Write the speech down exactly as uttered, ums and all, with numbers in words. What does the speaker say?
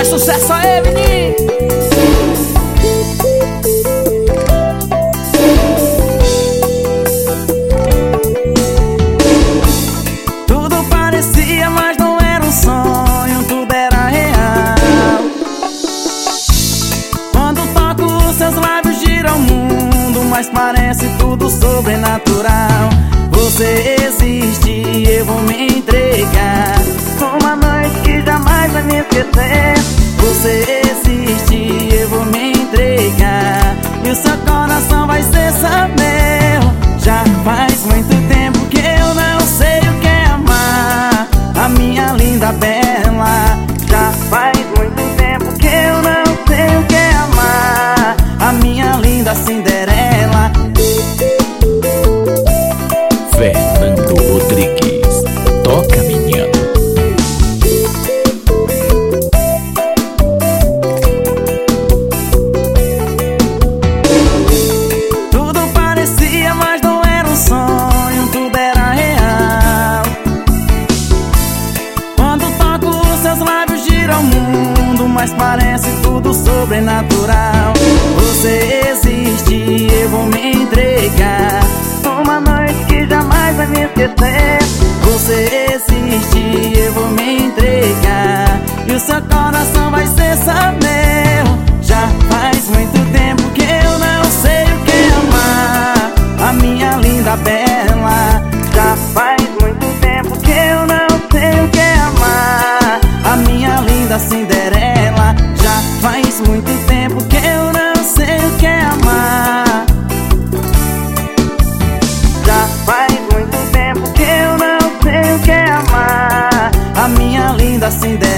Faz sucesso aí, menino. Tudo parecia, mas não era um sonho, tudo era real. Quando toco os seus lábios gira o mundo, mas parece tudo sobrenatural. Você existe e eu vou me entregar uma noite que jamais vai me esquecer. Você existe e eu vou me entregar, e o seu coração vai ser só meu. Já faz muito tempo que eu não sei o que é amar, a minha linda bela. Já faz muito tempo que eu não sei o que é amar, a minha linda Cinderela. Fernando Rodrigues, toca menino. Tudo parecia, mas não era um sonho, tudo era real. Quando toco os seus lábios gira o mundo, mas parece tudo sobrenatural. Você existe e eu vou me entregar uma noite que jamais vai me esquecer. Você existe e eu vou me entregar, e o seu coração vai ser só meu. Já faz muito tempo que eu não sei o que é amar, a minha linda bela. Já faz muito tempo que eu não sei o que é amar, a minha linda Cinderela. Já faz muito tempo que eu não sei o que é amar. Já faz muito tempo que eu não sei o que é amar, a minha linda Cinderela.